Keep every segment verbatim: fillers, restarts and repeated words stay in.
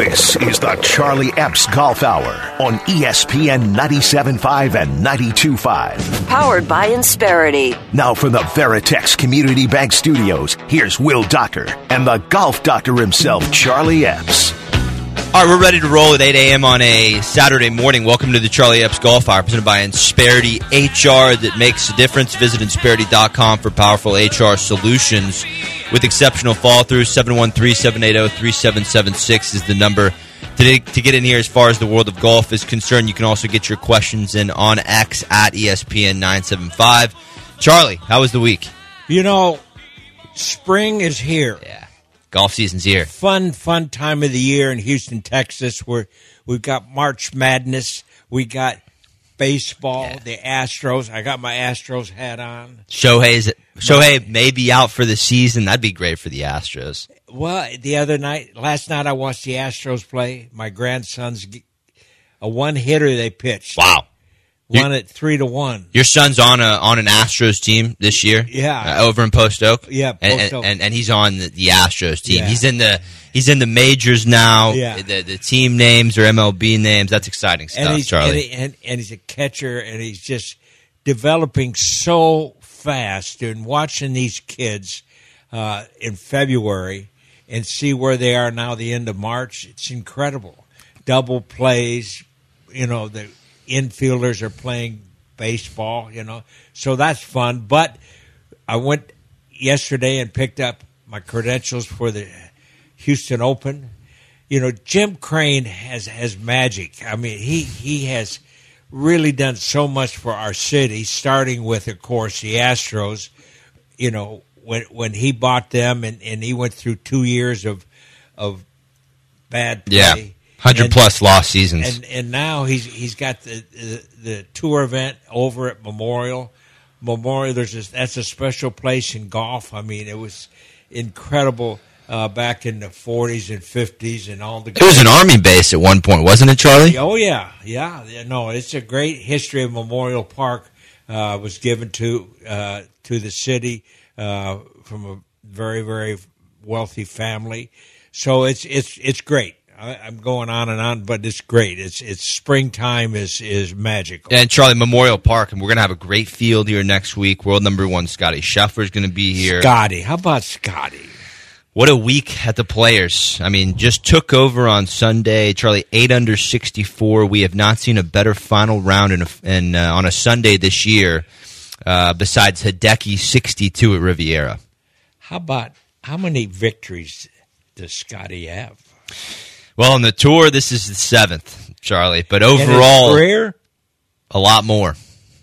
This is the Charlie Epps Golf Hour on E S P N ninety-seven point five and ninety-two point five. Powered by Insperity. Now from the Veritex Community Bank Studios, here's Will Doctor and the golf doctor himself, Charlie Epps. All right, we're ready to roll at eight a.m. on a Saturday morning. Welcome to the Charlie Epps Golf Hour, presented by Insperity H R that makes a difference. Visit Insperity dot com for powerful H R solutions with exceptional fall-through. seven one three, seven eight zero, three seven seven six is the number to, to get in here as far as the world of golf is concerned. You can also get your questions in on X at E S P N nine seven five. Charlie, how was the week? You know, spring is here. Yeah. Golf season's here. Fun, fun time of the year in Houston, Texas, where we've got March Madness. We got baseball, yeah. The Astros. I got my Astros hat on. Shohei's, Shohei may be out for the season. That'd be great for the Astros. Well, the other night, last night I watched the Astros play. My grandson's a one-hitter they pitched. Wow. Won it three to one. Your son's on a on an Astros team this year, yeah, uh, over in Post Oak, yeah, Post and, Oak. and and he's on the, the Astros team. Yeah. He's in the he's in the majors now. Yeah. The, the team names are M L B names. That's exciting stuff, and he's, Charlie. And, he, and, and he's a catcher, and he's just developing so fast. And watching these kids uh, in February and see where they are now, the end of March, it's incredible. Double plays, you know the. Infielders are playing baseball, you know, so that's fun. But I went yesterday and picked up my credentials for the Houston Open. You know, Jim Crane has, has magic. I mean, he, he has really done so much for our city, starting with, of course, the Astros. You know, when when he bought them and, and he went through two years of of bad play. Yeah. Hundred plus lost seasons, and and now he's he's got the, the the tour event over at Memorial. Memorial, there's a, that's a special place in golf. I mean, it was incredible uh, back in the forties and fifties, and all the. It was an army base at one point, wasn't it, Charlie? Oh yeah, yeah. No, it's a great history of Memorial Park. Uh, was given to uh, to the city uh, from a very very wealthy family, so it's it's it's great. I'm going on and on, but it's great. It's it's springtime is is magical. And Charlie, Memorial Park, and we're gonna have a great field here next week. World number one Scotty Scheffler is gonna be here. Scotty, how about Scotty? What a week at the Players. I mean, just took over on Sunday. Charlie, eight under sixty-four. We have not seen a better final round in, a, in uh, on a Sunday this year, uh, besides Hideki sixty-two at Riviera. How about how many victories does Scotty have? Well, on the tour, this is the seventh, Charlie. But overall, career? a lot more.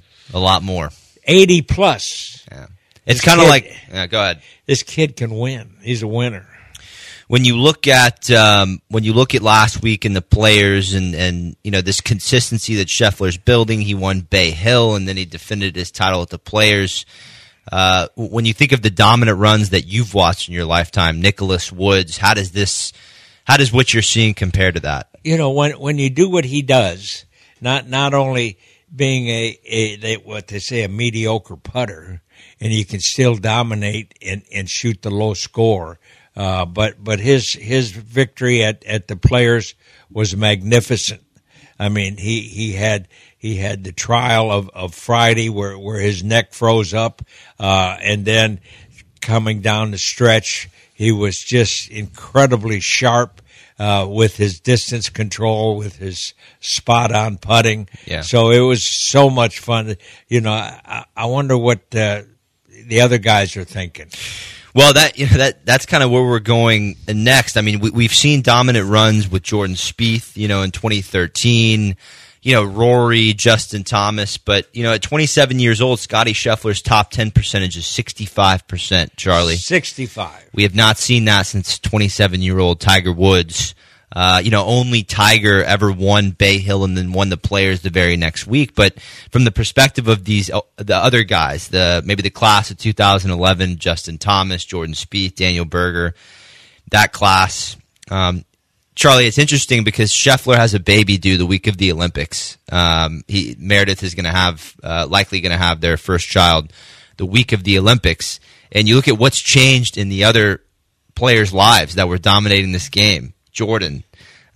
A lot more. eighty plus. Yeah. It's kind of like, yeah, go ahead. This kid can win. He's a winner. When you look at um, when you look at last week and the Players and, and you know this consistency that Scheffler's building, he won Bay Hill and then he defended his title at the Players. Uh, when you think of the dominant runs that you've watched in your lifetime, Nicholas Woods, how does this? How does what you're seeing compare to that? You know, when when you do what he does, not not only being a, a they, what they say a mediocre putter, and you can still dominate and, and shoot the low score, uh, but but his his victory at, at the Players was magnificent. I mean, he, he had he had the trial of, of Friday where where his neck froze up, uh, and then coming down the stretch. He was just incredibly sharp uh, with his distance control, with his spot-on putting. Yeah. So it was so much fun. You know, I, I wonder what uh, the other guys are thinking. Well, that you know, that that's kind of where we're going next. I mean, we, we've seen dominant runs with Jordan Spieth, you know, in twenty thirteen. You know, Rory, Justin Thomas, but, you know, at twenty-seven years old, Scotty Scheffler's top ten percentage is sixty-five percent, Charlie. sixty-five. We have not seen that since twenty-seven-year-old Tiger Woods. Uh, you know, only Tiger ever won Bay Hill and then won the Players the very next week. But from the perspective of these, uh, the other guys, the maybe the class of two thousand eleven, Justin Thomas, Jordan Spieth, Daniel Berger, that class, um, Charlie, it's interesting because Scheffler has a baby due the week of the Olympics. Um, he Meredith is going to have uh, likely going to have their first child the week of the Olympics, and you look at what's changed in the other players' lives that were dominating this game. Jordan,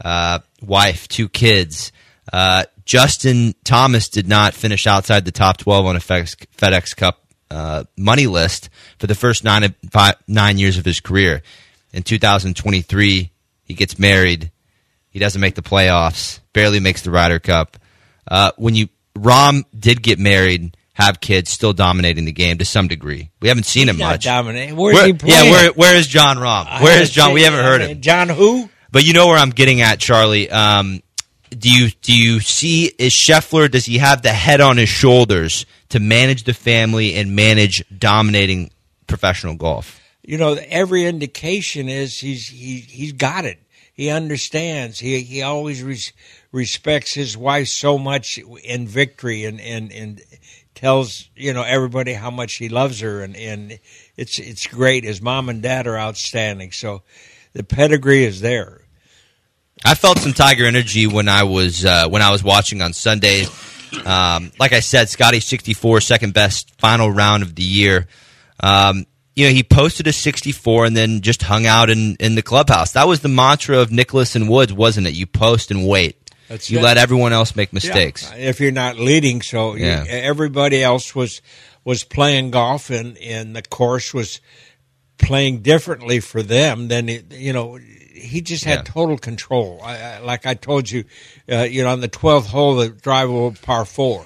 uh, wife, two kids. Uh, Justin Thomas did not finish outside the top twelve on a FedEx, FedEx Cup uh, money list for the first nine, five, nine years of his career. In two thousand twenty-three, he gets married. He doesn't make the playoffs, barely makes the Ryder Cup. Uh, when you Rahm did get married, have kids, still dominating the game to some degree. We haven't seen him He's not much. Dominating. Where's Where, he playing? yeah, where, where is John Rahm? Where is John? We haven't heard him. John who? But you know where I'm getting at, Charlie. Um, do you do you see, is Scheffler, does he have the head on his shoulders to manage the family and manage dominating professional golf? You know, every indication is he's he he's got it. He understands. He he always res, respects his wife so much in victory, and, and, and tells you know everybody how much he loves her, and, and it's it's great. His mom and dad are outstanding, so the pedigree is there. I felt some Tiger energy when I was uh, when I was watching on Sunday. Um, like I said, Scotty sixty-four, second best final round of the year. Um, you know, he posted a sixty-four and then just hung out in, in the clubhouse. That was the mantra of Nicklaus and Woods, wasn't it? You post and wait. That's you it. let everyone else make mistakes. Yeah, if you're not leading, so Yeah. you, everybody else was was playing golf, and, and the course was playing differently for them. Then it, you know. He just had Yeah. total control. I, I, like I told you, uh, you know, on the twelfth hole, the driver par four,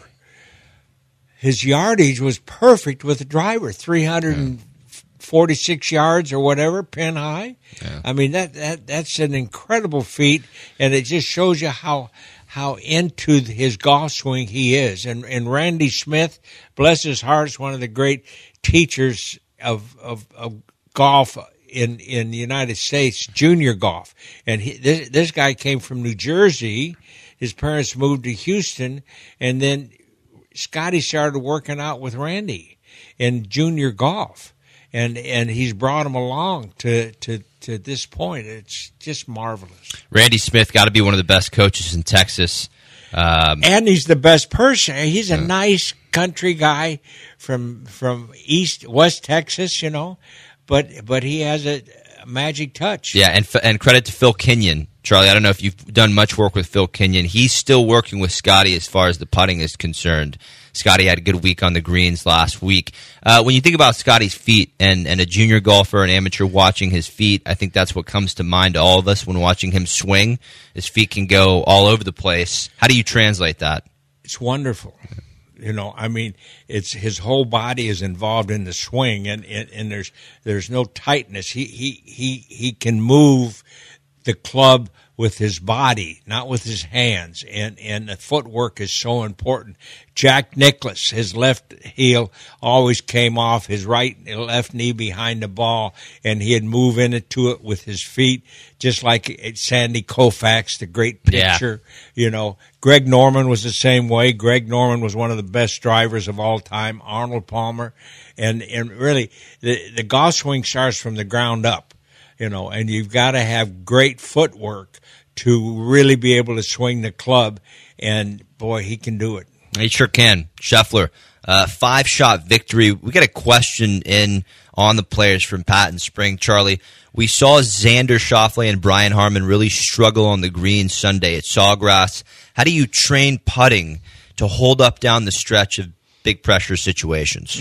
his yardage was perfect with the driver, three hundred forty-six yeah. yards or whatever, pin high. Yeah. I mean, that, that that's an incredible feat, and it just shows you how how into his golf swing he is. And and Randy Smith, bless his heart, is one of the great teachers of of, of golf in in the United States, junior golf. And he, this, this guy came from New Jersey. His parents moved to Houston, and then Scotty started working out with Randy in junior golf. And and he's brought him along to, to, to this point. It's just marvelous. Randy Smith got to be one of the best coaches in Texas. Um, and he's the best person. He's a nice country guy from from East West Texas, you know. But but he has a magic touch. Yeah, and and credit to Phil Kenyon, Charlie. I don't know if you've done much work with Phil Kenyon. He's still working with Scotty as far as the putting is concerned. Scotty had a good week on the greens last week. Uh, when you think about Scotty's feet and, and a junior golfer, an amateur watching his feet, I think that's what comes to mind to all of us when watching him swing. His feet can go all over the place. How do you translate that? It's wonderful. You know, I mean, it's his whole body is involved in the swing, and, and, and there's there's no tightness. He he he he can move the club with his body, not with his hands, and and the footwork is so important. Jack Nicklaus, his left heel always came off his right and left knee behind the ball, and he'd move into it with his feet, just like Sandy Koufax, the great pitcher. Yeah. You know, Greg Norman was the same way. Greg Norman was one of the best drivers of all time. Arnold Palmer, and and really, the the golf swing starts from the ground up. You know, and you've got to have great footwork to really be able to swing the club, and boy, he can do it. He sure can. Scheffler, uh, five-shot victory. We got a question in on the players from Pat and Spring. Charlie, we saw Xander Schauffele and Brian Harman really struggle on the green Sunday at Sawgrass. How do you train putting to hold up down the stretch of big pressure situations?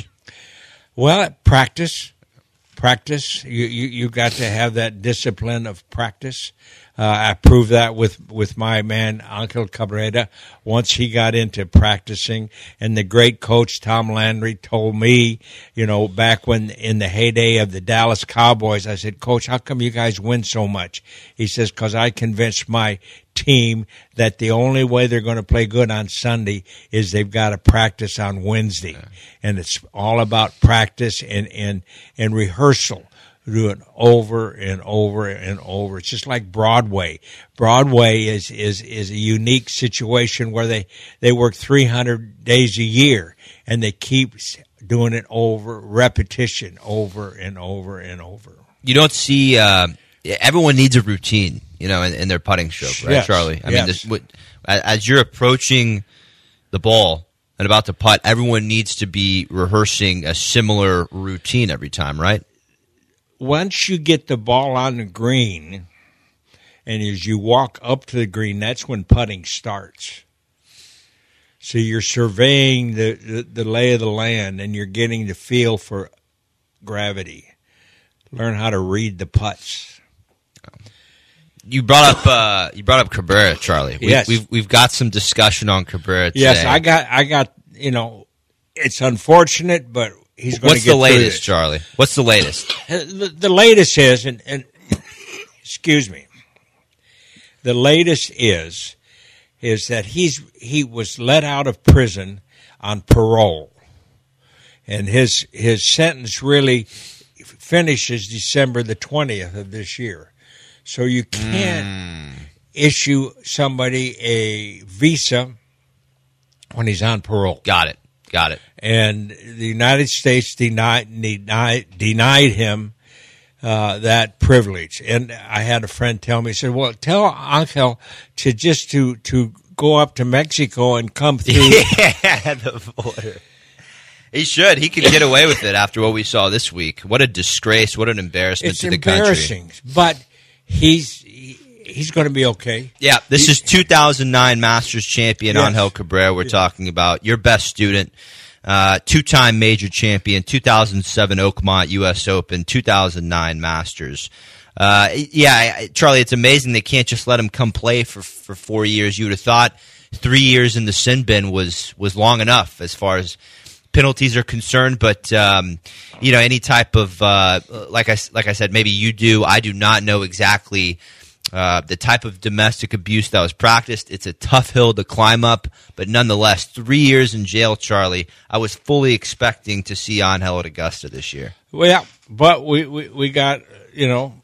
Well, practice. Practice. You, you you got to have that discipline of practice. Uh, I proved that with, with my man, Angel Cabrera, once he got into practicing. And the great coach, Tom Landry, told me, you know, back when in the heyday of the Dallas Cowboys, I said, Coach, how come you guys win so much? He says, because I convinced my team that the only way they're going to play good on Sunday is they've got to practice on Wednesday. Yeah. And it's all about practice and, and, and rehearsal. Do it over and over and over. It's just like Broadway. Broadway is, is, is a unique situation where they, they work three hundred days a year, and they keep doing it over, repetition, over and over and over. You don't see uh, – everyone needs a routine, you know, in, in their putting stroke, right, yes. Charlie? I yes. mean, this, what, as you're approaching the ball and about to putt, everyone needs to be rehearsing a similar routine every time, right? Once you get the ball on the green, And as you walk up to the green, that's when putting starts. So you're surveying the, the, the lay of the land, and you're getting the feel for gravity. Learn how to read the putts. You brought up uh, you brought up Cabrera, Charlie. We, yes, we've we've got some discussion on Cabrera today. Yes, I got I got you know, it's unfortunate, but he's going to get What's the latest, this. Charlie? What's the latest? The, the latest is, and, and excuse me, the latest is is that he's he was let out of prison on parole, and his his sentence really finishes December the twentieth of this year. So you can't mm. issue somebody a visa when he's on parole. Got it. Got it. And the United States denied denied, denied him uh, that privilege. And I had a friend tell me, he said, well, tell Angel to just to, to go up to Mexico and come through. Yeah, the border. He should. He could get away with it after what we saw this week. What a disgrace. What an embarrassment it's to the country. It's embarrassing, but he's he's going to be okay. Yeah, this he, is two thousand nine Masters champion yes. Angel Cabrera we're yes. talking about. Your best student, uh, two-time major champion, two thousand seven Oakmont U S Open, two thousand nine Masters. Uh, yeah, Charlie, it's amazing they can't just let him come play for, for four years. You would have thought three years in the sin bin was, was long enough as far as penalties are concerned, but um, you know, any type of uh, like I like I said, maybe you do. I do not know exactly uh, the type of domestic abuse that was practiced. It's a tough hill to climb up, but nonetheless, three years in jail, Charlie. I was fully expecting to see Angel at Augusta this year. Well, yeah, but we, we, we got you know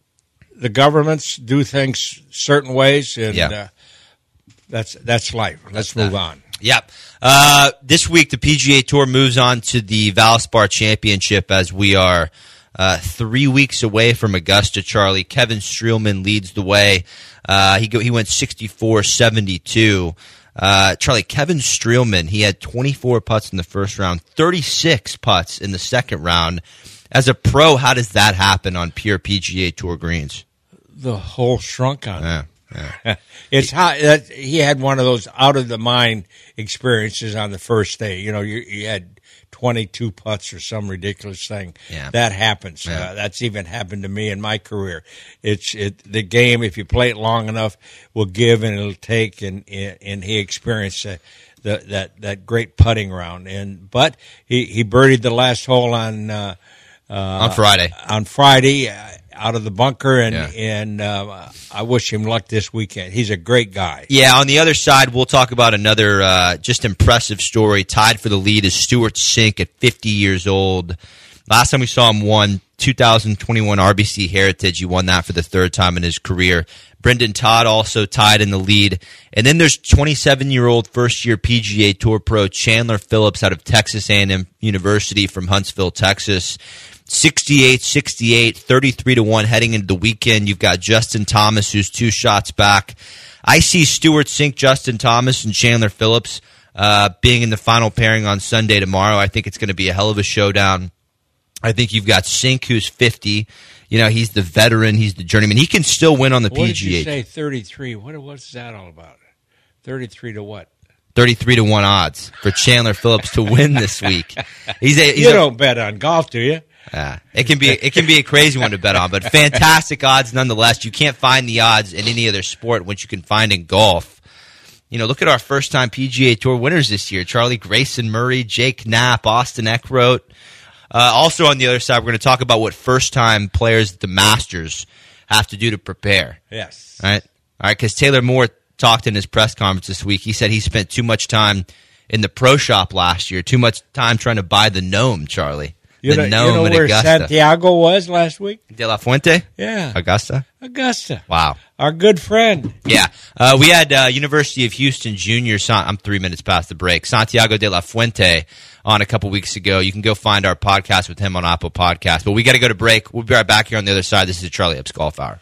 the governments do things certain ways, and yeah. uh, that's that's life. Let's that's move that. on. Yep. Uh, this week, the P G A Tour moves on to the Valspar Championship as we are uh, three weeks away from Augusta, Charlie. Kevin Streelman leads the way. Uh, he go, he went sixty-four seventy-two. Uh, Charlie, Kevin Streelman, he had twenty-four putts in the first round, thirty-six putts in the second round. As a pro, how does that happen on pure P G A Tour greens? The hole shrunk on yeah. him. Yeah. It's how that he had one of those out of the mind experiences on the first day. You know, you, you had twenty-two putts or some ridiculous thing. Yeah. That happens. Yeah. Uh, that's even happened to me in my career. It's it the game. If you play it long enough, will give and it'll take. And and he experienced uh, the, that that great putting round. And but he, he birdied the last hole on uh, uh, on Friday. On Friday. Uh, out of the bunker, and yeah. and uh, I wish him luck this weekend. He's a great guy. Yeah, on the other side, we'll talk about another uh, just impressive story. Tied for the lead is Stewart Cink at fifty years old. Last time we saw him won two thousand twenty-one R B C Heritage. He won that for the third time in his career. Brendan Todd also tied in the lead. And then there's twenty-seven-year-old first-year P G A Tour pro Chandler Phillips out of Texas A and M University from Huntsville, Texas. sixty-eight sixty-eight, thirty-three to one heading into the weekend. You've got Justin Thomas, who's two shots back. I see Stewart Cink, Justin Thomas, and Chandler Phillips uh, being in the final pairing on Sunday tomorrow. I think it's going to be a hell of a showdown. I think you've got Cink, who's fifty. You know, he's the veteran. He's the journeyman. He can still win on the what P G A. What did you say, thirty-three? What, what's that all about? thirty-three to what? thirty-three to one odds for Chandler Phillips to win this week. He's a, he's you a, don't bet on golf, do you? Yeah, it can be it can be a crazy one to bet on, but fantastic odds nonetheless. You can't find the odds in any other sport which you can find in golf. You know, look at our first-time P G A Tour winners this year: Charlie Grayson Murray, Jake Knapp, Austin Eckroat. Uh, also, on the other side, we're going to talk about what first-time players at the Masters have to do to prepare. Yes. All right, all right. Because Taylor Moore talked in his press conference this week. He said he spent too much time in the pro shop last year, too much time trying to buy the gnome, Charlie. You the know, you know where Augusta. Santiago was last week? De La Fuente? Yeah. Augusta? Augusta. Wow. Our good friend. Yeah. Uh, we had uh, University of Houston Junior, I'm three minutes past the break, Santiago De La Fuente on a couple weeks ago. You can go find our podcast with him on Apple Podcasts. But we got to go to break. We'll be right back here on the other side. This is the Charlie Epps Golf Hour.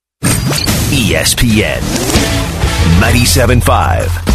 E S P N ninety-seven point five.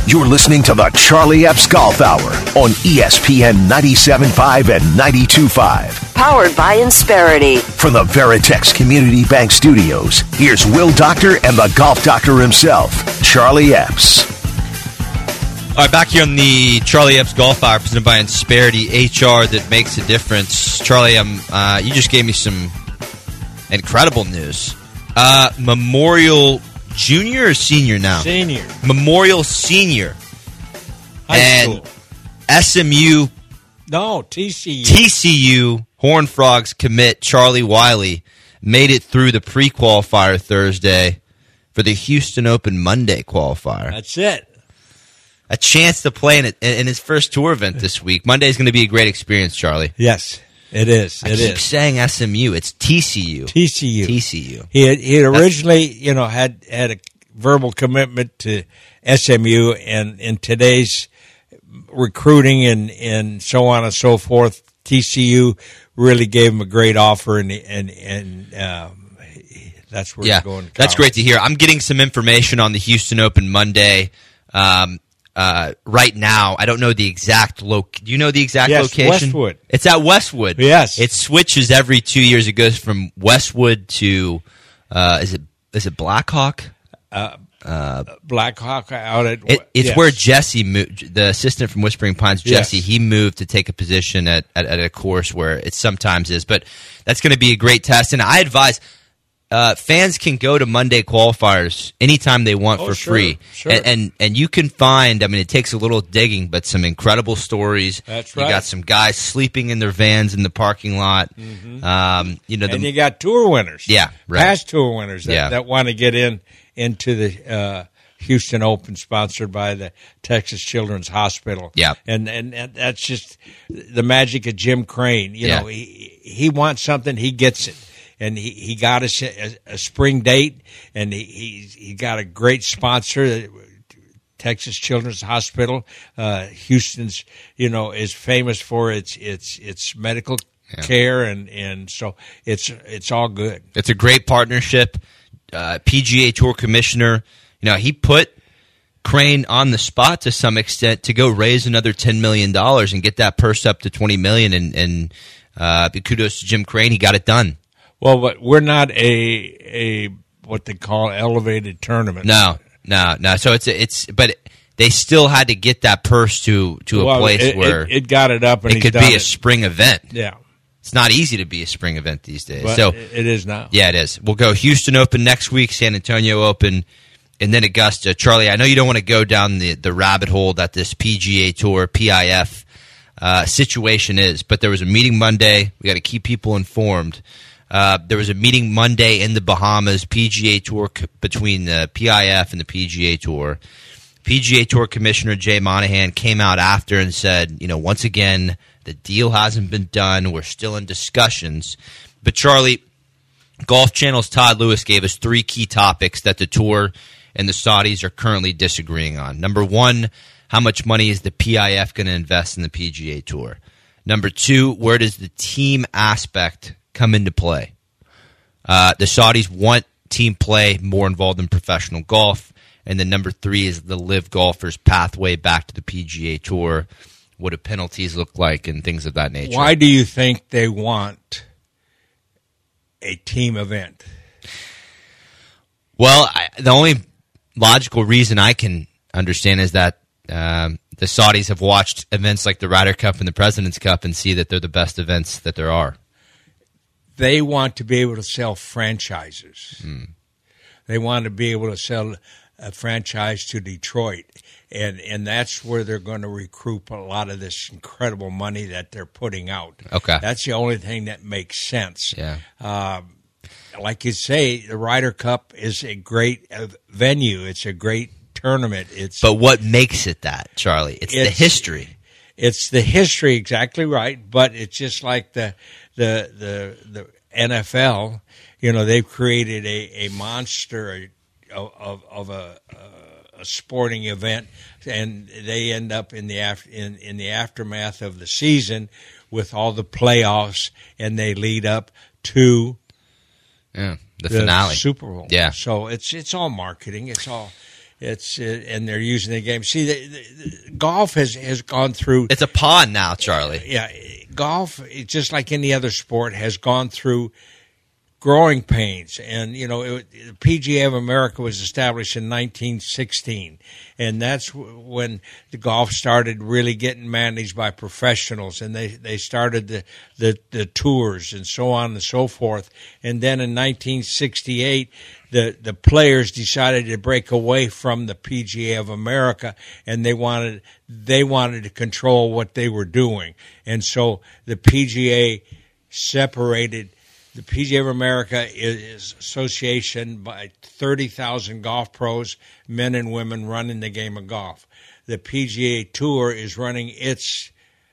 You're listening to the Charlie Epps Golf Hour on E S P N ninety-seven point five and ninety-two point five. Powered by Insperity. From the Veritex Community Bank Studios, here's Will Doctor and the Golf Doctor himself, Charlie Epps. All right, back here on the Charlie Epps Golf Hour, presented by Insperity, H R that makes a difference. Charlie, um, uh, you just gave me some incredible news. Uh, Memorial Junior or Senior now? Senior. Memorial Senior. High and school. S M U, No, T C U. T C U, Horned Frogs commit Charlie Wiley made it through the pre-qualifier Thursday for the Houston Open Monday qualifier. That's it. A chance to play in, it, in his first tour event this week. Monday is going to be a great experience, Charlie. Yes, it is. I It keep is. saying S M U. It's T C U. T C U. T C U. He had, he had originally, you know, had had a verbal commitment to S M U, and in today's recruiting and, and so on and so forth, T C U really gave him a great offer, and and and um, that's where Yeah, he's going. To that's college. great to hear. I'm getting some information on the Houston Open Monday um, uh, right now. I don't know the exact loc. Do you know the exact Yes, location? Westwood. It's at Westwood. Yes. It switches every two years. It goes from Westwood to uh, is it is it Blackhawk? Blackhawk out at It, it's yes. where Jesse moved. The assistant from Whispering Pines, Jesse, Yes. he moved to take a position at, at, at a course where it sometimes is. But that's going to be a great test. And I advise uh, fans can go to Monday qualifiers anytime they want Oh, for sure, free. sure. And, and and you can find, I mean, it takes a little digging, but some incredible stories. That's You right. got some guys sleeping in their vans in the parking lot. Um, you know, the, and you got tour winners. Yeah, right. Past tour winners that, Yeah. that want to get in into the uh, Houston Open, sponsored by the Texas Children's Hospital. Yeah. and, and and that's just the magic of Jim Crane. You Yeah. know, he he wants something, he gets it. And he, he got us a, a spring date, and he, he he got a great sponsor, Texas Children's Hospital. Uh, Houston's, you know, is famous for its its its medical Yeah. care, and, and so it's it's all good. It's a great partnership. Uh, P G A Tour Commissioner, you know, he put Crane on the spot to some extent to go raise another ten million dollars and get that purse up to twenty million dollars. And, and uh, kudos to Jim Crane. He got it done. Well, but we're not a a what they call elevated tournament. No, no, no. So it's, it's, but they still had to get that purse to, to a Well, place it, where it, it got it up, and it he's could done be a it. spring event. Yeah, It's not easy to be a spring event these days. but so it is now. yeah, it is. We'll go Houston Open next week, San Antonio Open, and then Augusta. Charlie, I know you don't want to go down the, the rabbit hole that this P G A Tour, P I F uh, situation is, but there was a meeting Monday. We got to keep people informed. Uh, there was a meeting Monday in the Bahamas, P G A Tour c- between the P I F and the P G A Tour. P G A Tour Commissioner Jay Monahan came out after and said, you know, once again, the deal hasn't been done. We're still in discussions. But, Charlie, Golf Channel's Todd Lewis gave us three key topics that the Tour and the Saudis are currently disagreeing on. Number one, how much money is the P I F going to invest in the P G A Tour? Number two, where does the team aspect come into play? Uh, the Saudis want team play more involved in professional golf. And then number three is the live golfers' pathway back to the P G A Tour. What do penalties look like and things of that nature? Why do you think they want a team event? Well, I, the only logical reason I can understand is that um, the Saudis have watched events like the Ryder Cup and the President's Cup and see that they're the best events that there are. They want to be able to sell franchises. Hmm. They want to be able to sell a franchise to Detroit, and and that's where they're going to recoup a lot of this incredible money that they're putting out. Okay. That's the only thing that makes sense. Yeah. Um, like you say, the Ryder Cup is a great uh, venue. It's a great tournament. It's But what makes it that, Charlie? It's, the It's- history. It's the history, exactly right. But it's just like the the the the N F L. You know, they've created a, a monster of of, of a, a sporting event, and they end up in the af- in in the aftermath of the season with all the playoffs, and they lead up to Yeah, the, the finale. Super Bowl. Yeah. So it's it's all marketing. It's all It's uh, and they're using the game. See, the, the, the golf has has gone through. It's a pond now, Charlie. Yeah, golf, just like any other sport, has gone through growing pains. And, you know, it, the P G A of America was established in nineteen sixteen, and that's when the golf started really getting managed by professionals, and they, they started the, the, the tours and so on and so forth. And then in nineteen sixty-eight, the, the players decided to break away from the P G A of America, and they wanted they wanted to control what they were doing. And so the P G A separated. The P G A of America is association by thirty thousand golf pros, men and women running the game of golf. The P G A Tour is running its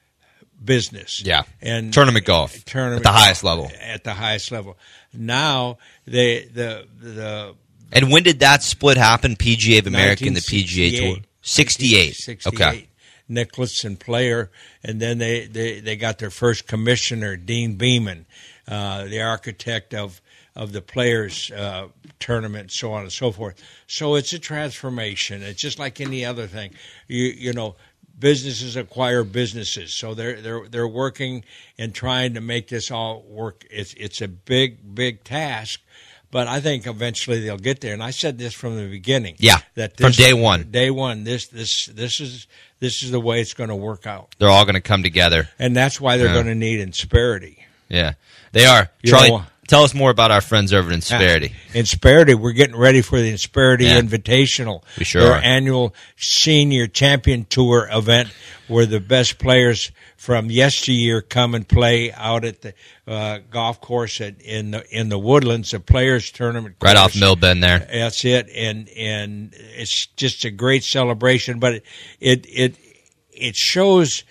business. Yeah, and tournament golf tournament at the highest golf, level. At the highest level. Now, they, the the and when did that split happen? P G A of America and the P G A Tour. Sixty-eight. sixty-eight. Okay. Nicklaus and Player, and then they, they, they got their first commissioner, Dean Beeman, uh, the architect of of the Players uh, tournament, so on and so forth. So it's a transformation. It's just like any other thing. You you know, businesses acquire businesses, so they're they're they're working and trying to make this all work. It's it's a big big task. But I think eventually they'll get there, and I said this from the beginning. Yeah, that this, from day one. Day one, this this this is this is the way it's going to work out. They're all going to come together, and that's why they're yeah. going to need Insperity. Yeah, they are. You Charlie, know, tell us more about our friends over at Insperity. Insperity, we're getting ready for the Insperity yeah. Invitational. We sure Their are. annual Senior Champion Tour event, where the best players from yesteryear come and play out at the uh, golf course at, in the in the Woodlands, a players tournament course. Right off Millbend there. That's it, and and it's just a great celebration. But it it it, it shows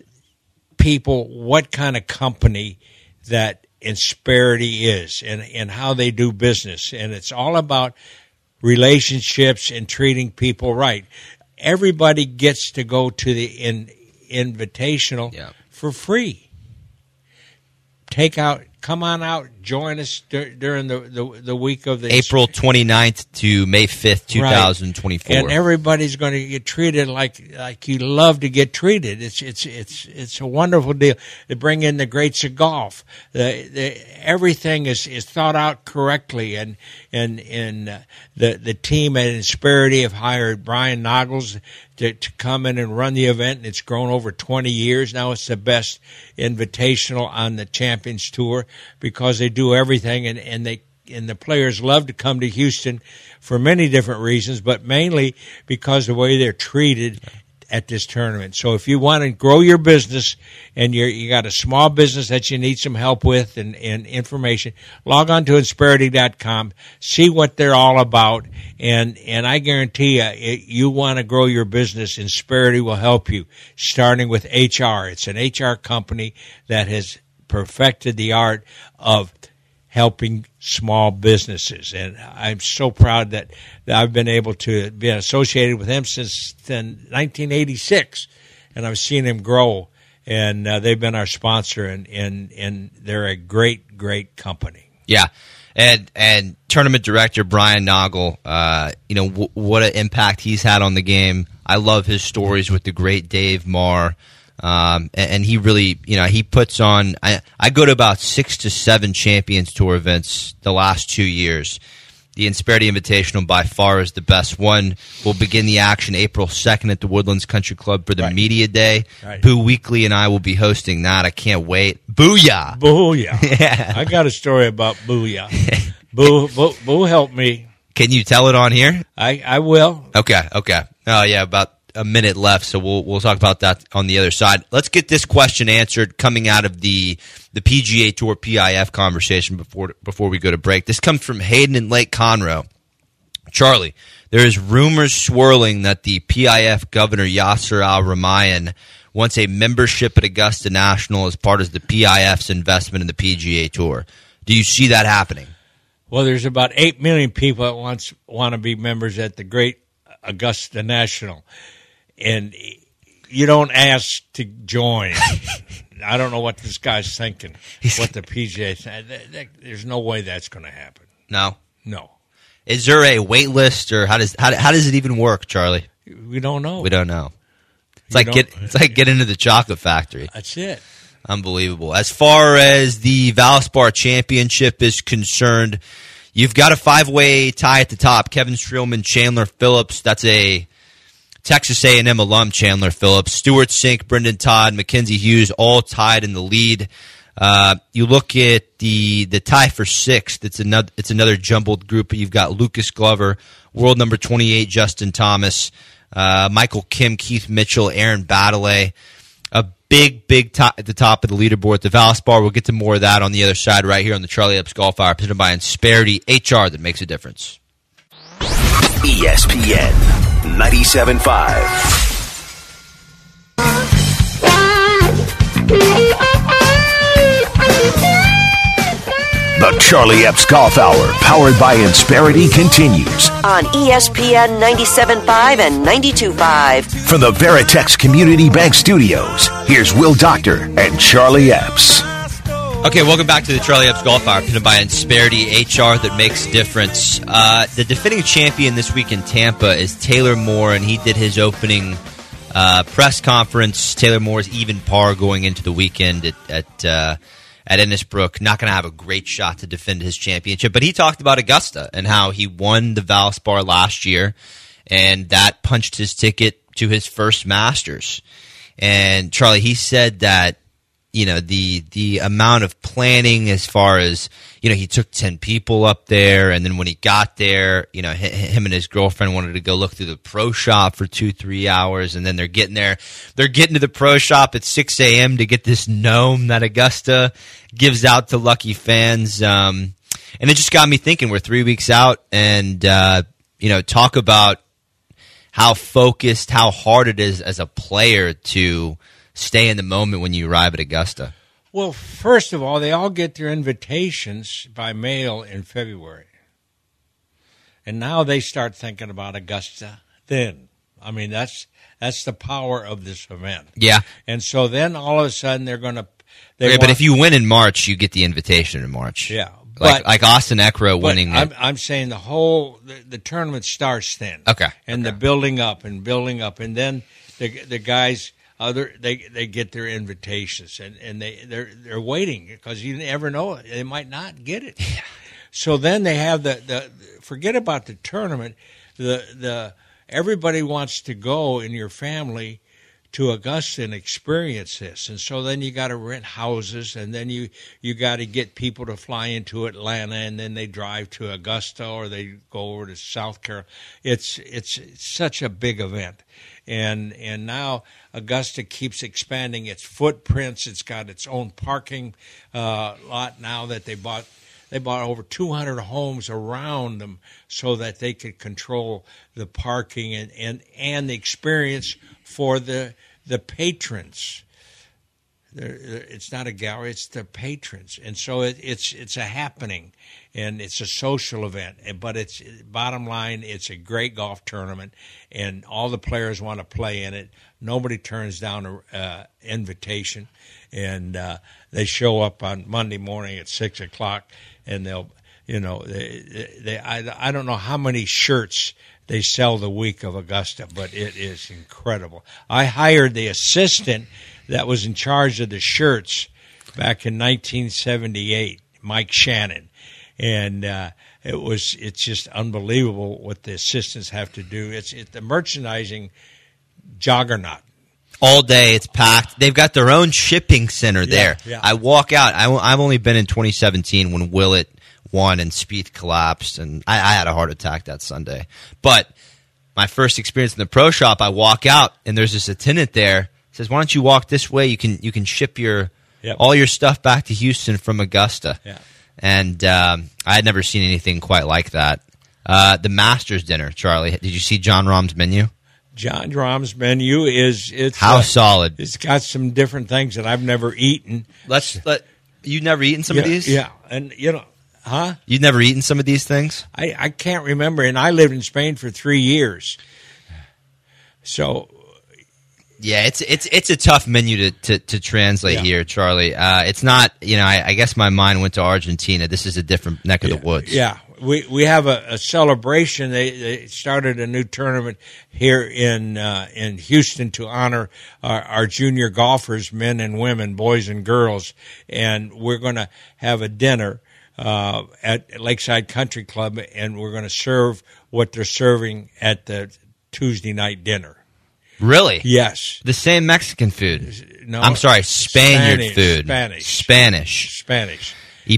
people what kind of company that Insperity is, and and how they do business, and it's all about relationships and treating people right. Everybody gets to go to the in, Invitational yeah. for free. Take out, come on out, join us dur- during the, the the week of the April twenty-ninth to May fifth, twenty twenty-four. Right. And everybody's going to get treated like like you love to get treated. It's it's it's it's a wonderful deal. They bring in the greats of golf. The, the, everything is, is thought out correctly, and and and uh, the the team at Insperity have hired Brian Noggles to, to come in and run the event. And it's grown over twenty years now. It's the best invitational on the Champions Tour because they do everything, and, and they and the players love to come to Houston for many different reasons, but mainly because of the way they're treated at this tournament. So if you want to grow your business and you're, you got a small business that you need some help with and, and information, log on to Insperity dot com, see what they're all about, and, and I guarantee you, it, you want to grow your business, Insperity will help you, starting with H R. It's an H R company that has perfected the art of helping small businesses, and I'm so proud that, that I've been able to be associated with them since then, nineteen eighty-six, and I've seen them grow, and uh, they've been our sponsor, and, and, and they're a great, great company. Yeah, and and tournament director Brian Noggle, uh, you know w- what an impact he's had on the game. I love his stories with the great Dave Marr. Um, and, and he really, you know, he puts on, I, I go to about six to seven Champions Tour events the last two years. The Insperity Invitational by far is the best one. We'll begin the action April second at the Woodlands Country Club for the Right. Media Day. Right. Boo Weekly and I will be hosting that. I can't wait. Booyah! Booyah. Yeah. I got a story about Booyah. Boo, Boo, Boo helped me. Can you tell it on here? I, I will. Okay, okay. Oh, yeah, about a minute left, so we'll we'll talk about that on the other side. Let's get this question answered coming out of the the P G A Tour P I F conversation before before we go to break. This comes from Hayden in Lake Conroe. Charlie, there is rumors swirling that the P I F governor Yasser Al-Rumayyan wants a membership at Augusta National as part of the P I F's investment in the P G A Tour. Do you see that happening? Well, there's about eight million people that wants want to be members at the great Augusta National. And you don't ask to join. I don't know what this guy's thinking, what the P G A is. There's no way that's going to happen. No? No. Is there a wait list, or how does how, how does it even work, Charlie? We don't know. We don't know. It's You like don't- get it's like get into the chocolate factory. That's it. Unbelievable. As far as the Valspar Championship is concerned, you've got a five-way tie at the top. Kevin Streelman, Chandler Phillips. That's a Texas A and M alum, Chandler Phillips. Stuart Sink, Brendan Todd, Mackenzie Hughes, all tied in the lead. Uh, you look at the the tie for sixth. It's another it's another jumbled group. You've got Lucas Glover, world number twenty-eight, Justin Thomas, uh, Michael Kim, Keith Mitchell, Aaron Baddeley. A big, big top at the top of the leaderboard at the Valspar. We'll get to more of that on the other side right here on the Charlie Epps Golf Hour, presented by Insperity H R that makes a difference. E S P N ninety-seven point five. The Charlie Epps Golf Hour, powered by Insperity, continues On E S P N ninety-seven point five and ninety-two point five. from the Veritex Community Bank Studios. Here's Will Doctor and Charlie Epps. Okay, welcome back to the Charlie Epps Golf Hour, presented by Insperity H R that makes a difference. Uh, the defending champion this week in Tampa is Taylor Moore, and he did his opening uh, press conference. Taylor Moore's even par going into the weekend at at, uh, at Innisbrook. Not going to have a great shot to defend his championship, but he talked about Augusta and how he won the Valspar last year, and that punched his ticket to his first Masters. And Charlie, he said that, you know, the the amount of planning as far as, you know, he took ten people up there, and then when he got there, you know, h- him and his girlfriend wanted to go look through the pro shop for two, three hours, and then they're getting there. They're getting to the pro shop at six a.m. to get this gnome that Augusta gives out to lucky fans. Um, and it just got me thinking, we're three weeks out, and, uh, you know, talk about how focused, how hard it is as a player to stay in the moment when you arrive at Augusta. Well, first of all, they all get their invitations by mail in February. And now they start thinking about Augusta then. I mean, that's that's the power of this event. Yeah. And so then all of a sudden they're going to they Okay, want, but if you win in March, you get the invitation in March. Yeah. Like But, like Austin Eckrow but winning I'm, it. I'm saying the whole the, the tournament starts then. Okay. And the building up and building up, and then the the guys other they they get their invitations, and, and they they're they're waiting because you never know, they might not get it. Yeah. So then they have the, the forget about the tournament. The the everybody wants to go in your family to Augusta and experience this, and so then you got to rent houses, and then you you got to get people to fly into Atlanta, and then they drive to Augusta, or they go over to South Carolina. It's it's, it's such a big event, and and now Augusta keeps expanding its footprints. It's got its own parking uh, lot now that they bought. They bought over two hundred homes around them so that they could control the parking and, and, and the experience for the the patrons. It's not a gallery; it's the patrons, and so it, it's it's a happening, and it's a social event. But it's bottom line, it's a great golf tournament, and all the players want to play in it. Nobody turns down an uh, invitation, and uh, they show up on Monday morning at six o'clock, and they'll, you know, they, they I, I don't know how many shirts they sell the week of Augusta, but it is incredible. I hired the assistant that was in charge of the shirts back in nineteen seventy-eight, Mike Shannon, and uh, it was it's just unbelievable what the assistants have to do. It's it, the merchandising juggernaut. All day, it's packed. They've got their own shipping center there. Yeah. I walk out. I, I've only been in twenty seventeen when Willett won and Spieth collapsed, and I, I had a heart attack that Sunday. But my first experience in the pro shop, I walk out, and there's this attendant there. Says, "Why don't you walk this way? You can you can ship your Yep. all your stuff back to Houston from Augusta." Yeah. And um, I had never seen anything quite like that. Uh, the Masters dinner, Charlie. Did you see John Rahm's menu? John Rahm's menu is it's How uh, solid! It's got some different things that I've never eaten. Let's let you've never eaten some yeah, of these. Yeah, and you know, huh? You've never eaten some of these things. I, I can't remember, and I lived in Spain for three years. So Yeah, it's it's it's a tough menu to to, to translate Yeah. here, Charlie. Uh, it's not, you know, I, I guess my mind went to Argentina. This is a different neck of yeah, the woods. Yeah, We we have a, a celebration. They, they started a new tournament here in uh, in Houston to honor our, our junior golfers, men and women, boys and girls, and we're going to have a dinner uh, at Lakeside Country Club, and we're going to serve what they're serving at the Tuesday night dinner. Really? Yes. The same Mexican food? No. I'm sorry, Spaniard Spanish, food. Spanish. Spanish. Spanish.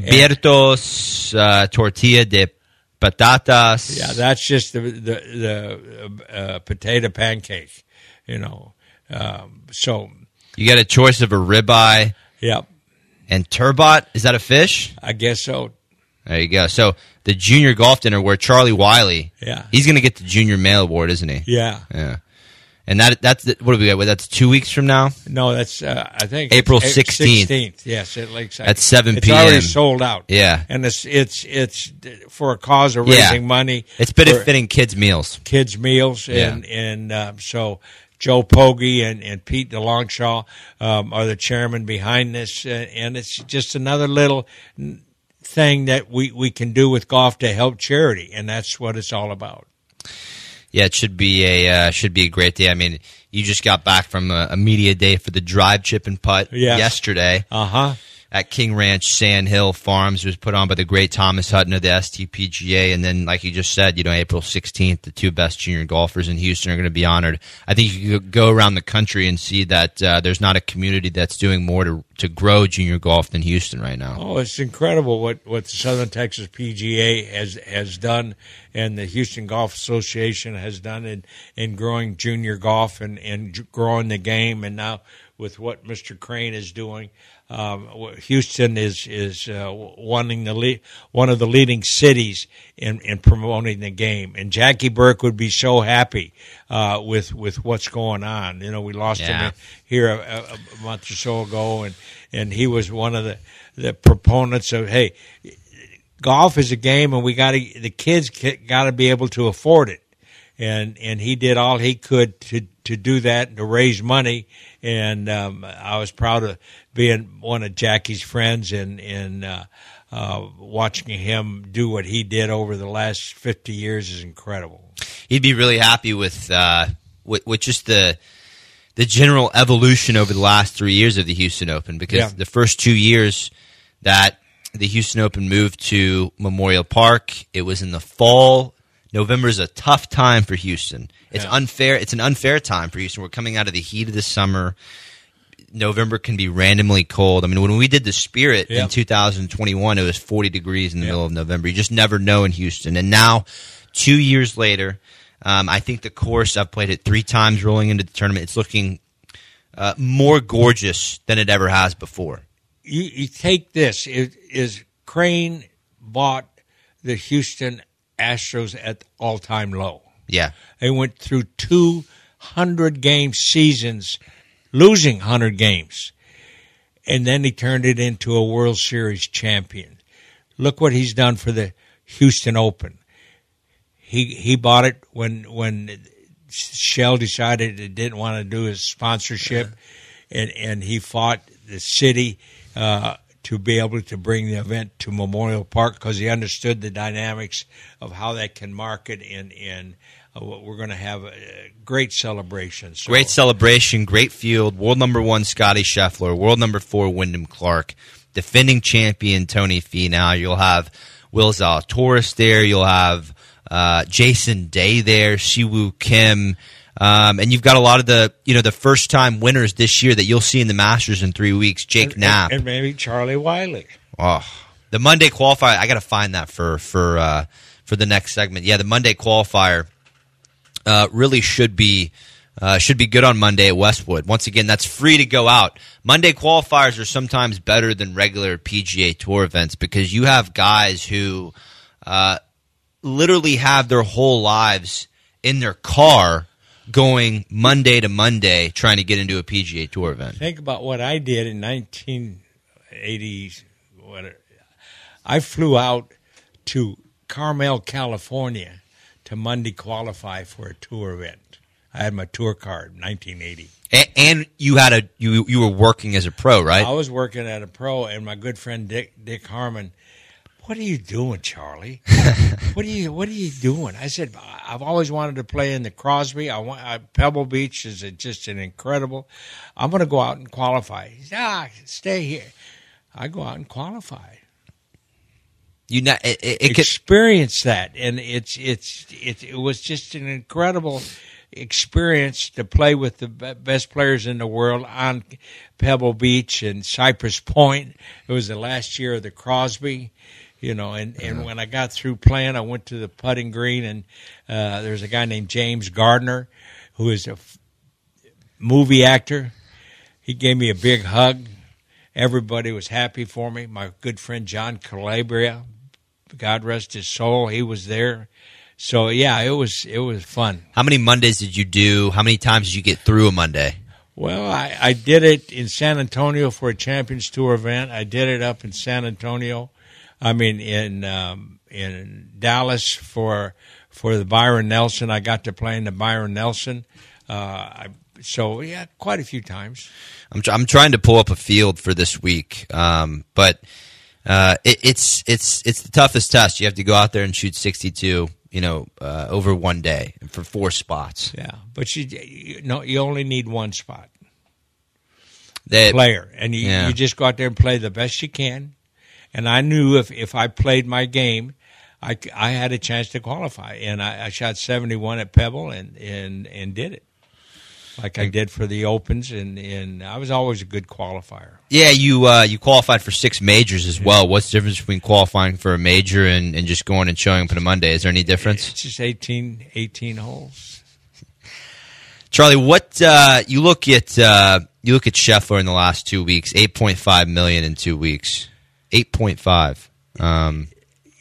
Ibertos, uh, tortilla de patatas. Yeah, that's just the the, the uh, potato pancake, you know. Um, so You got a choice of a ribeye yeah, and turbot. Is that a fish? I guess so. There you go. So the junior golf dinner where Charlie Wiley, Yeah. he's going to get the junior male award, isn't he? Yeah. Yeah. And that that's the, what do we got? Well, that's two weeks from now. No, that's uh, I think April it's sixteenth. sixteenth, yes, at Lakeside. At seven It's p.m. already sold out. Yeah. and it's it's it's for a cause of Yeah. raising money. It's for benefiting kids' meals. kids' meals, and and um, so Joe Pogge and, and Pete DeLongchamp um, are the chairman behind this, uh, and it's just another little thing that we, we can do with golf to help charity, and that's what it's all about. Yeah, it should be a uh, should be a great day. I mean, you just got back from a, a media day for the drive, chip, and putt Yes. yesterday Uh huh. at King Ranch Sand Hill Farms. It was put on by the great Thomas Hutton of the S T P G A. And then, like you just said, you know, April sixteenth, the two best junior golfers in Houston are going to be honored. I think you could go around the country and see that uh, there's not a community that's doing more to to grow junior golf than Houston right now. Oh, it's incredible what, what the Southern Texas P G A has has done, and the Houston Golf Association has done in, in growing junior golf and, and growing the game. And now with what Mister Crane is doing, um, Houston is is uh, wanting the lead, one of the leading cities in, in promoting the game. And Jackie Burke would be so happy uh, with with what's going on. You know, we lost Yeah. him here a, a month or so ago, and, and he was one of the, the proponents of, hey, golf is a game, and we got to the kids got to be able to afford it, and and he did all he could to to do that and to raise money, and um, I was proud of being one of Jackie's friends and and uh, uh, watching him do what he did over the last fifty years is incredible. He'd be really happy with uh, with, with just the the general evolution over the last three years of the Houston Open, because Yeah. the first two years that the Houston Open moved to Memorial Park, it was in the fall. November is a tough time for Houston. It's Yeah. unfair. It's an unfair time for Houston. We're coming out of the heat of the summer. November can be randomly cold. I mean, when we did the Spirit Yeah. in two thousand twenty-one, it was forty degrees in the middle of November. You just never know in Houston. And now, two years later, um, I think the course, I've played it three times rolling into the tournament. It's looking uh, more gorgeous than it ever has before. You, you take this, it, is Crane bought the Houston Astros at all-time low. Yeah. They went through two hundred game seasons, losing one hundred games, and then he turned it into a World Series champion. Look what he's done for the Houston Open. He he bought it when when Shell decided it didn't want to do his sponsorship, and and he fought the city uh, to be able to bring the event to Memorial Park because he understood the dynamics of how that can market, and and uh, we're going to have a great celebration. So, Great celebration, great field. World number one, Scotty Scheffler. World number four, Wyndham Clark. Defending champion, Tony Finau. You'll have Will Zalatoris there. You'll have uh, Jason Day there, Siwoo Kim. Um, and you've got a lot of the, you know, the first time winners this year that you'll see in the Masters in three weeks. Jake and, Knapp. and maybe Charlie Wiley. Oh, the Monday qualifier. I got to find that for for uh, for the next segment. Yeah, the Monday qualifier uh, really should be uh, should be good on Monday at Westwood. Once again, that's free to go out. Monday qualifiers are sometimes better than regular P G A Tour events because you have guys who uh, literally have their whole lives in their car going Monday to Monday trying to get into a P G A Tour event. Think about what I did in nineteen eighty. What I flew out to Carmel, California, to Monday qualify for a tour event. I had my tour card, nineteen eighty. And, and you had a you you were working as a pro, right? I was working at a pro, and my good friend Dick Dick Harmon what are you doing, Charlie? what are you What are you doing? I said, I've always wanted to play in the Crosby. I want I, Pebble Beach is a, just an incredible. I'm going to go out and qualify. He said, ah, stay here. I go out and qualify. You know, it, it, it experience could... that, and it's it's it, it was just an incredible experience to play with the best players in the world on Pebble Beach and Cypress Point. It was the last year of the Crosby, you know, and, and when I got through playing, I went to the putting green, and uh, there's a guy named James Gardner, who is a f- movie actor. He gave me a big hug. Everybody was happy for me. My good friend John Calabria, God rest his soul, he was there. So yeah, it was it was fun. How many Mondays did you do? How many times did you get through a Monday? Well, I, I did it in San Antonio for a Champions Tour event. I did it up in San Antonio. I mean, in um, in Dallas for for the Byron Nelson. I got to play in the Byron Nelson. Uh, I, so yeah, quite a few times. I'm I'm trying to pull up a field for this week, um, but uh, it, it's it's it's the toughest test. You have to go out there and shoot sixty-two. You know, uh, over one day for four spots. Yeah, but you, you no, you only need one spot. That, player, and you, yeah. you just go out there and play the best you can. And I knew if, if I played my game, I, I had a chance to qualify. And I, I shot seventy-one at Pebble and, and, and did it. Like I did for the Opens, and, and I was always a good qualifier. Yeah, you uh, you qualified for six majors as well. What's the difference between qualifying for a major and, and just going and showing up on a Monday? Is there any difference? It's just eighteen, eighteen holes. Charlie, what uh, you look at uh, you look at Scheffler in the last two weeks, eight point five million in two weeks, eight point five. Um,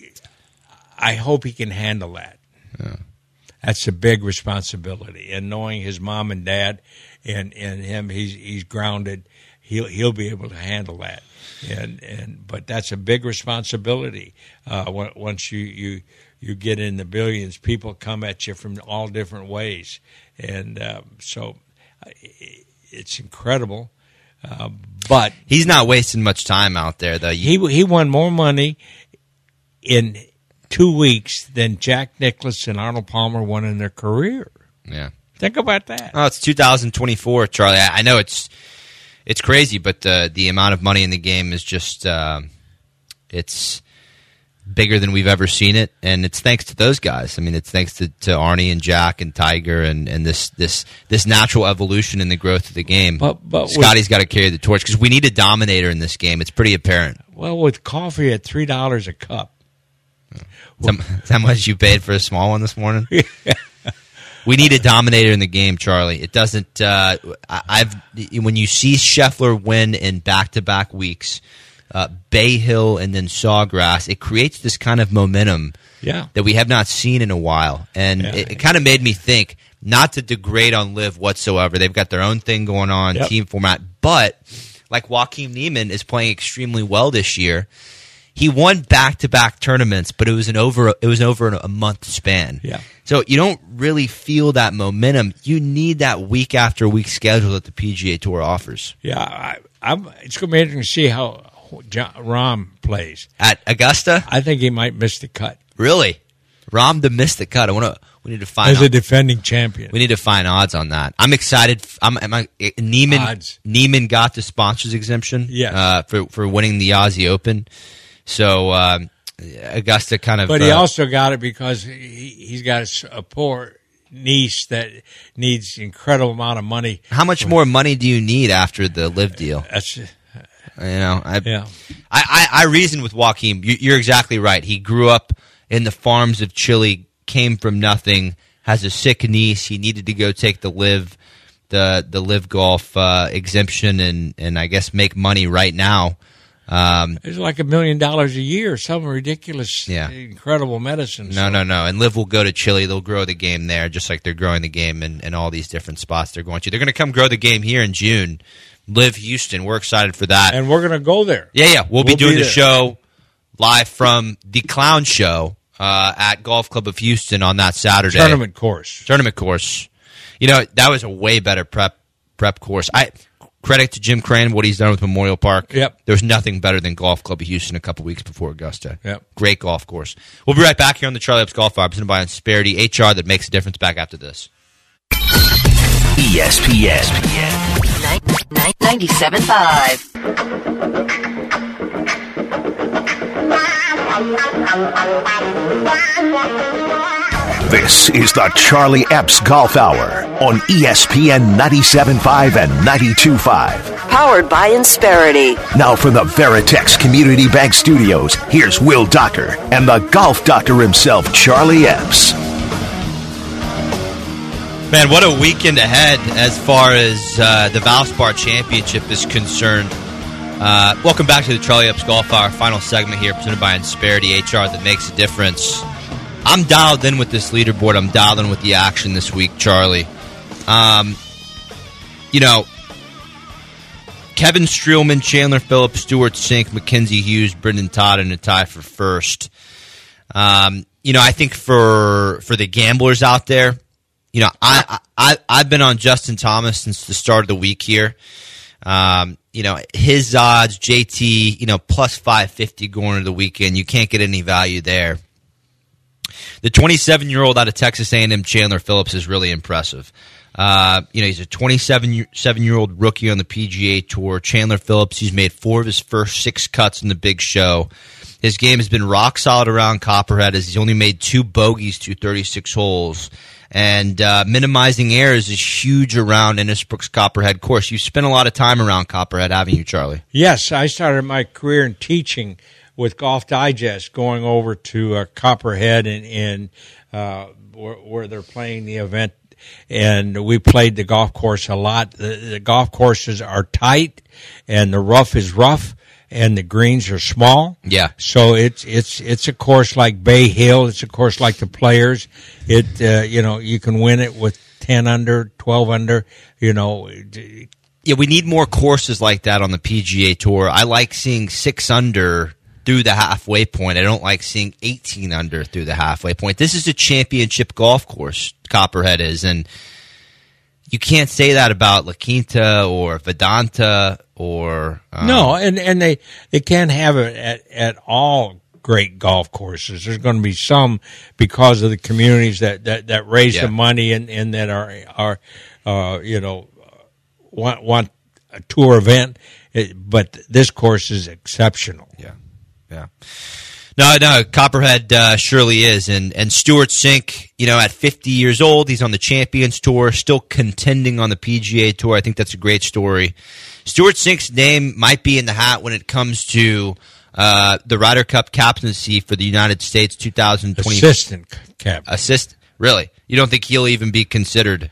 I hope he can handle that. Yeah. That's a big responsibility, and knowing his mom and dad, and, and him, he's he's grounded. He'll he'll be able to handle that, and and but that's a big responsibility. Uh, once you, you you get in the billions, people come at you from all different ways, and um, so it's incredible. Uh, but he's not wasting much time out there, though. He he won more money in two weeks than Jack Nicklaus and Arnold Palmer won in their career. Yeah. Think about that. Oh, it's two thousand twenty-four, Charlie. I, I know it's it's crazy, but the the amount of money in the game is just uh, it's bigger than we've ever seen it, and it's thanks to those guys. I mean, it's thanks to, to Arnie and Jack and Tiger and, and this this this natural evolution in the growth of the game. But, but Scotty's got to carry the torch because we need a dominator in this game. It's pretty apparent. Well, with coffee at three dollars a cup. Is that much you paid for a small one this morning? Yeah. We need a dominator in the game, Charlie. It doesn't. Uh, I've when you see Scheffler win in back-to-back weeks, uh, Bay Hill and then Sawgrass, it creates this kind of momentum yeah. that we have not seen in a while, and yeah. it, it kind of made me think not to degrade on Liv whatsoever. They've got their own thing going on, yep. team format, but like Joaquin Niemann is playing extremely well this year. He won back-to-back tournaments, but it was an over it was over a month span. Yeah. So you don't really feel that momentum. You need that week after week schedule that the P G A Tour offers. Yeah, I, I'm, it's going to be interesting to see how John, Rahm plays at Augusta. I think he might miss the cut. Really, Rahm to miss the cut. I want to. We need to find as out. a defending champion. We need to find odds on that. I'm excited. I'm, am I, Neiman odds. Neiman got the sponsors exemption. Yes. uh, for for winning the Aussie Open. So um, Augusta kind of, but he uh, also got it because he, he's got a, a poor niece that needs incredible amount of money. How much more money do you need after the Live deal? That's, you know, I, yeah. I, I, I reason with Joaquin. You, you're exactly right. He grew up in the farms of Chile, came from nothing, has a sick niece. He needed to go take the Live, the the Live Golf uh, exemption, and and I guess make money right now. Um, it's like a million dollars a year, some ridiculous, yeah. incredible medicine. No, so. no, no. And Liv will go to Chile. They'll grow the game there, just like they're growing the game in, in all these different spots they're going to. They're going to come grow the game here in June. Liv Houston. We're excited for that. And we're going to go there. Yeah, yeah. We'll, we'll be doing be the show live from the Clown Show uh, at Golf Club of Houston on that Saturday. Tournament course. Tournament course. You know, that was a way better prep prep course. I credit to Jim Crane, what he's done with Memorial Park. Yep. There's nothing better than Golf Club of Houston a couple weeks before Augusta. Yep. Great golf course. We'll be right back here on the Charlie Epps Golf Hour, presented by Insperity H R that makes a difference. Back after this. E S P N. ninety-seven point five. This is the Charlie Epps Golf Hour on E S P N ninety-seven point five and ninety-two point five. Powered by Insperity. Now from the Veritex Community Bank Studios, here's Will Doctor and the Golf Doctor himself, Charlie Epps. Man, what a weekend ahead as far as uh, the Valspar Championship is concerned. Uh, welcome back to the Charlie Epps Golf Hour, final segment here, presented by Insperity H R that makes a difference. I'm dialed in with this leaderboard. I'm dialed in with the action this week, Charlie. Um, you know, Kevin Streelman, Chandler Phillips, Stuart Sink, Mackenzie Hughes, Brendan Todd in a tie for first. Um, you know, I think for for the gamblers out there, you know, I, I, I've been on Justin Thomas since the start of the week here. Um, you know, his odds, J T, you know, plus five fifty going into the weekend. You can't get any value there. The twenty-seven-year-old out of Texas A and M, Chandler Phillips, is really impressive. Uh, you know, he's a twenty-seven-year-old rookie on the P G A Tour. Chandler Phillips, he's made four of his first six cuts in the Big Show. His game has been rock solid around Copperhead, as he's only made two bogeys through thirty-six holes. And uh, minimizing errors is huge around Innisbrook's Copperhead course. You've spent a lot of time around Copperhead, haven't you, Charlie? Yes, I started my career in teaching with Golf Digest, going over to uh, Copperhead and, and uh, where, where they're playing the event. And we played the golf course a lot. The, the golf courses are tight, and the rough is rough, and the greens are small. Yeah. So it's it's it's a course like Bay Hill. It's a course like the Players. It uh, you know, you can win it with ten under, twelve under. You know. Yeah, we need more courses like that on the P G A Tour. I like seeing six under through the halfway point. I don't like seeing eighteen under through the halfway point. This is a championship golf course, Copperhead is, and you can't say that about La Quinta or Vedanta or um, no, and, and they, they can't have it at, at all great golf courses. There's going to be some because of the communities that, that, that raise yeah. the money and, and that are are uh, you know want want a tour event. It, but this course is exceptional. Yeah, yeah. No, no, Copperhead uh, surely is, and and Stuart Sink, you know, at fifty years old, he's on the Champions Tour, still contending on the P G A Tour. I think that's a great story. Stuart Sink's name might be in the hat when it comes to uh, the Ryder Cup captaincy for the United States two thousand twenty. Assistant captain. Assist, really? You don't think he'll even be considered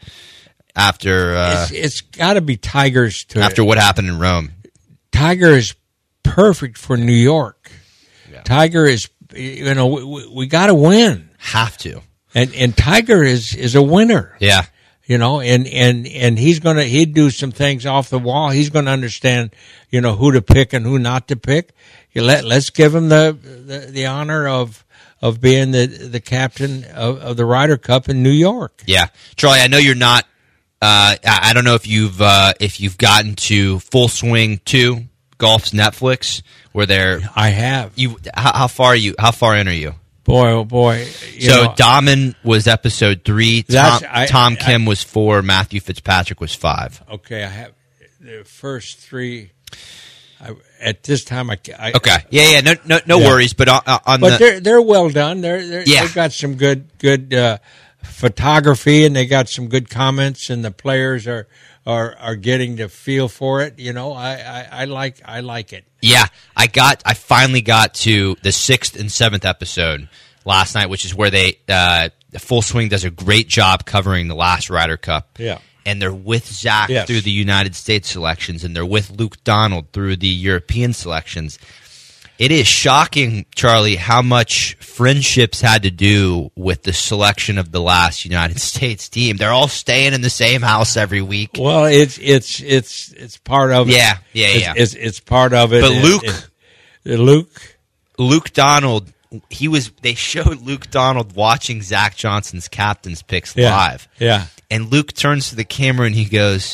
after uh, it's, it's got to be Tiger's to after what happened in Rome? Tiger is perfect for New York. Yeah. Tiger is, you know, we, we got to win. Have to. And and Tiger is, is a winner. Yeah. You know, and, and, and he's going to, he'd do some things off the wall. He's going to understand, you know, who to pick and who not to pick. You let, let's give him the, the, the honor of, of being the, the captain of, of the Ryder Cup in New York. Yeah. Charlie, I know you're not, uh, I don't know if you've, uh, if you've gotten to Full Swing two, Golf's Netflix, where they're, I have. You, how, how far are you, how far in are you? Boy, oh boy. You so know, Dahmen was episode three. Tom, I, Tom I, Kim I, was four. Matthew Fitzpatrick was five. Okay, I have the first three. I, at this time, I, I okay, yeah, yeah, no, no, no yeah. worries. But on, on but the, they're they're well done. They're, they're yeah. they've got some good good uh, photography, and they got some good comments, and the players are. Are are getting the feel for it, you know. I, I, I like I like it. Yeah, I got I finally got to the sixth and seventh episode last night, which is where they uh, Full Swing does a great job covering the last Ryder Cup. Yeah, and they're with Zach yes. through the United States selections, and they're with Luke Donald through the European selections. It is shocking, Charlie, how much friendships had to do with the selection of the last United States team. They're all staying in the same house every week. Well, it's it's it's it's part of it. Yeah, yeah, it's, yeah. It's, it's part of it. But it, Luke, it, it, Luke, Luke Donald, he was. They showed Luke Donald watching Zach Johnson's captain's picks yeah, live. Yeah, and Luke turns to the camera and he goes,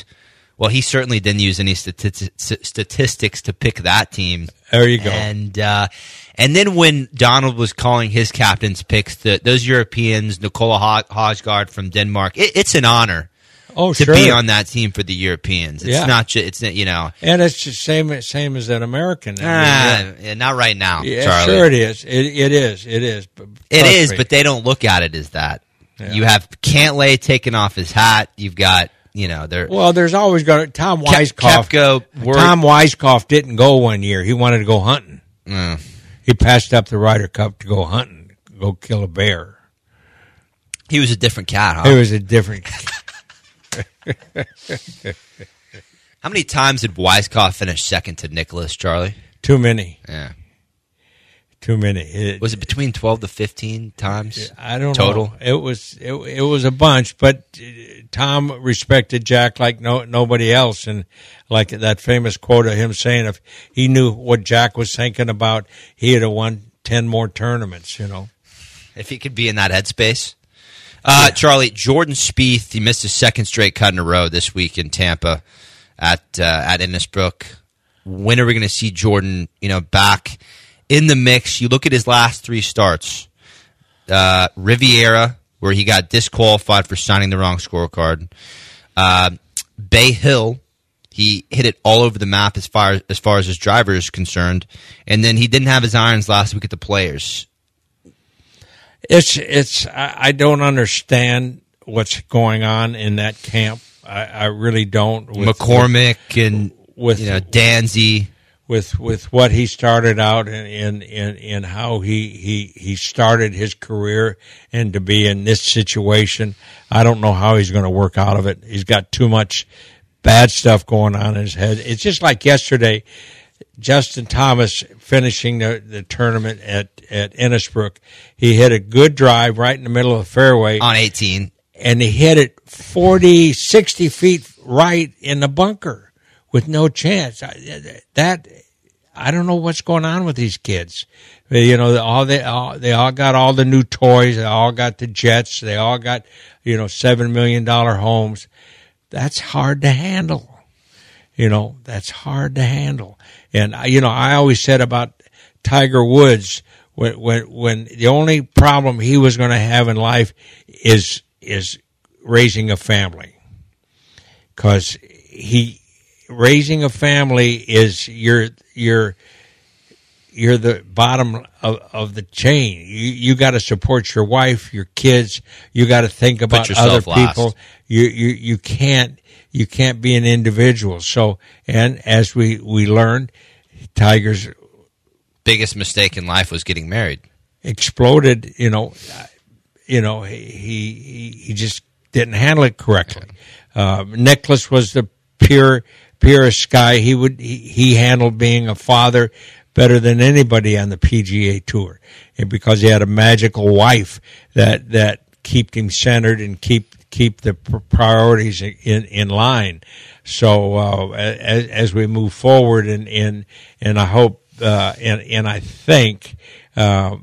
Well, he certainly didn't use any stati- statistics to pick that team. There you go. And uh, and then when Donald was calling his captain's picks, the, those Europeans, Nikola Højgaard from Denmark, it, it's an honor oh, to sure. be on that team for the Europeans. It's yeah. not just, it's you know. And it's the same, same as an American. Ah, yeah, not right now, yeah, Charlie. Sure it is. It, it is. It is. It is, me. but they don't look at it as that. Yeah. You have Cantlay taking off his hat. You've got, you know, they're well. There's always got Tom Weiskopf. Koepka, Tom Weiskopf didn't go one year. He wanted to go hunting. Mm. He passed up the Ryder Cup to go hunting, go kill a bear. He was a different cat, huh? He was a different. How many times did Weiskopf finish second to Nicholas, Charlie? Too many. Yeah. Too many. It, was it between twelve to fifteen times? I don't total? know. It was it, it was a bunch, but Tom respected Jack like no nobody else, and like that famous quote of him saying, if he knew what Jack was thinking about, he'd have won ten more tournaments. You know, if he could be in that headspace. Uh, yeah. Charlie, Jordan Spieth, he missed his second straight cut in a row this week in Tampa at uh, at Innisbrook. When are we going to see Jordan, you know, back in the mix? You look at his last three starts. Uh, Riviera, where he got disqualified for signing the wrong scorecard. Uh, Bay Hill, he hit it all over the map as far as far as his driver is concerned. And then he didn't have his irons last week at the Players. It's it's. I, I don't understand what's going on in that camp. I, I really don't. With, McCormick with, and with you know Danzy. With with what he started out in in, in, in how he, he, he started his career, and to be in this situation, I don't know how he's going to work out of it. He's got too much bad stuff going on in his head. It's just like yesterday, Justin Thomas finishing the, the tournament at, at Innisbrook. He hit a good drive right in the middle of the fairway. On eighteen. And he hit it forty, sixty feet right in the bunker. With no chance. That I don't know what's going on with these kids. You know, all they all, they all got all the new toys. They all got the jets. They all got, you know, seven million dollar homes. That's hard to handle. You know, that's hard to handle. And you know, I always said about Tiger Woods when when when the only problem he was going to have in life is is raising a family, because he. Raising a family is you're you're you're the bottom of, of the chain. You you got to support your wife, your kids. You got to think about other people. Last. You you you can't you can't be an individual. So, and as we we learned, Tiger's biggest mistake in life was getting married. Exploded. You know, you know he he he just didn't handle it correctly. Uh, Nicklaus was the pure. Purest guy. He would he, he handled being a father better than anybody on the P G A Tour, and because he had a magical wife that that kept him centered and keep keep the priorities in in line. So uh, as as we move forward, and and and I hope uh, and and I think uh,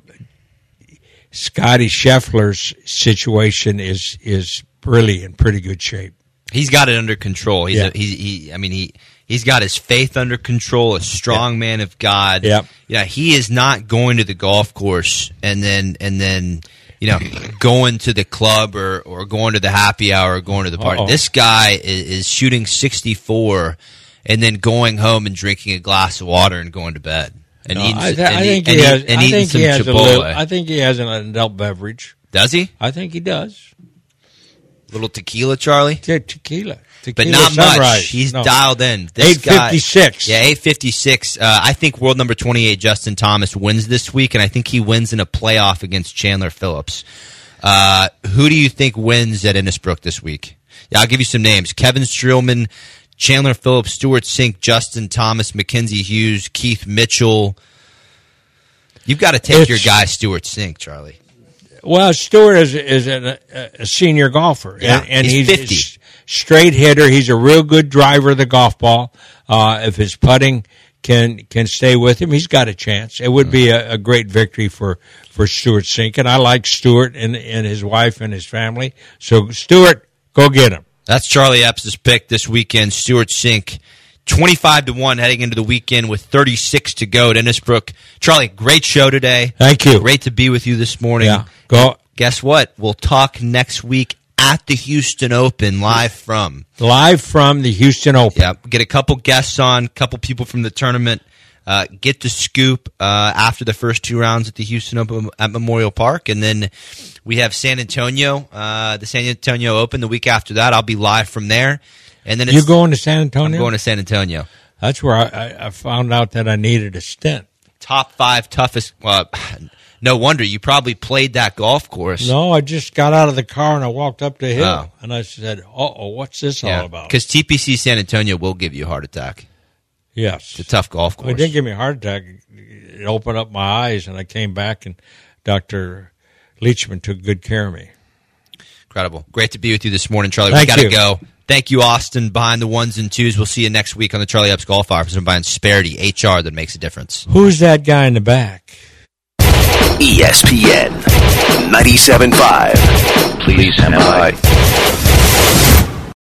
Scotty Scheffler's situation is is really in pretty good shape. He's got it under control. He's yeah. a, he, he, I mean, he, he's got his faith under control, a strong yeah. man of God. Yep. Yeah. He is not going to the golf course and then, and then, you know, going to the club or, or going to the happy hour or going to the party. Uh-oh. This guy is, is shooting sixty-four and then going home and drinking a glass of water and going to bed. And no, eating, I, th- and I think he, he and has, eat, and I eating think some he has Chipotle. a little, I think he has an adult beverage. Does he? I think he does. Little tequila, Charlie? Te- tequila. tequila. But not sunrise. much. He's no. dialed in. This eight fifty-six. Guy, yeah, eight fifty-six. Uh, I think world number twenty-eight, Justin Thomas, wins this week, and I think he wins in a playoff against Chandler Phillips. Uh, who do you think wins at Innisbrook this week? Yeah, I'll give you some names. Kevin Streelman, Chandler Phillips, Stuart Sink, Justin Thomas, Mackenzie Hughes, Keith Mitchell. You've got to take it's, your guy, Stuart Sink, Charlie. Well, Stewart is is a, a senior golfer, yeah, and, and he's, he's fifty. a straight hitter. He's a real good driver of the golf ball. Uh, if his putting can can stay with him, he's got a chance. It would mm-hmm. be a, a great victory for for Stuart Sink, and I like Stewart and and his wife and his family. So Stewart, go get him. That's Charlie Epps' pick this weekend. Stewart Cink, twenty-five to one heading into the weekend with thirty-six to go at Innisbrook. Charlie, great show today. Thank you. Great to be with you this morning. Yeah. Go. Guess what? We'll talk next week at the Houston Open, live from. Live from the Houston Open. Yeah, get a couple guests on, a couple people from the tournament. Uh, get the scoop uh, after the first two rounds at the Houston Open at Memorial Park. And then we have San Antonio, uh, the San Antonio Open the week after that. I'll be live from there. And then it's, you going to San Antonio? I'm going to San Antonio. That's where I, I found out that I needed a stint. Top five toughest. Well, no wonder you probably played that golf course. No, I just got out of the car and I walked up the hill. Oh. And I said, uh-oh, what's this Yeah, all about? because T P C San Antonio will give you a heart attack. Yes. It's a tough golf Well, it course. didn't give me a heart attack. It opened up my eyes, and I came back, and Doctor Leachman took good care of me. Incredible. Great to be with you this morning, Charlie. Thank we got to you. go. Thank you, Austin, behind the ones and twos. We'll see you next week on the Charlie Epps Golf Hour, presented by Insperity, H R that makes a difference. Who's that guy in the back? E S P N ninety-seven point five. Please stand by.